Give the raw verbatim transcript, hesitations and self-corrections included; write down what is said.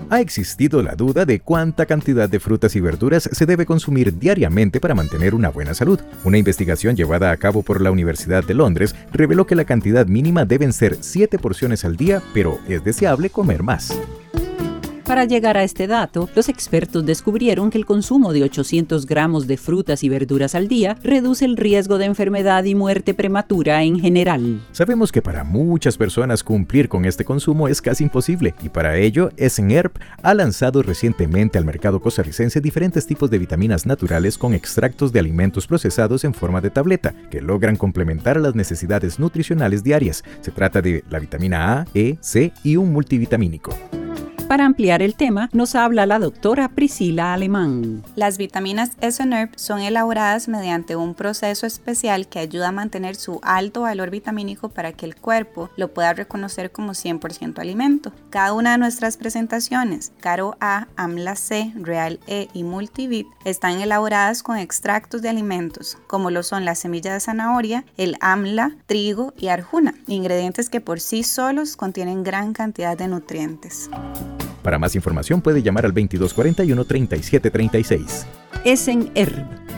Ha existido la duda de cuánta cantidad de frutas y verduras se debe consumir diariamente para mantener una buena salud. Una investigación llevada a cabo por la Universidad de Londres reveló que la cantidad mínima deben ser siete porciones al día, pero es deseable comer más. Para llegar a este dato, los expertos descubrieron que el consumo de ochocientos gramos de frutas y verduras al día reduce el riesgo de enfermedad y muerte prematura en general. Sabemos que para muchas personas cumplir con este consumo es casi imposible, y para ello, Essen Herb ha lanzado recientemente al mercado costarricense diferentes tipos de vitaminas naturales con extractos de alimentos procesados en forma de tableta, que logran complementar las necesidades nutricionales diarias. Se trata de la vitamina A, E, C y un multivitamínico. Para ampliar el tema, nos habla la doctora Priscila Alemán. Las vitaminas Essen Herb son elaboradas mediante un proceso especial que ayuda a mantener su alto valor vitamínico para que el cuerpo lo pueda reconocer como cien por ciento alimento. Cada una de nuestras presentaciones, Caro A, Amla C, Real E y Multivit, están elaboradas con extractos de alimentos, como lo son la semilla de zanahoria, el amla, trigo y arjuna, ingredientes que por sí solos contienen gran cantidad de nutrientes. Para más información puede llamar al veintidós cuarenta y uno, treinta y siete treinta y seis. Essen Herb.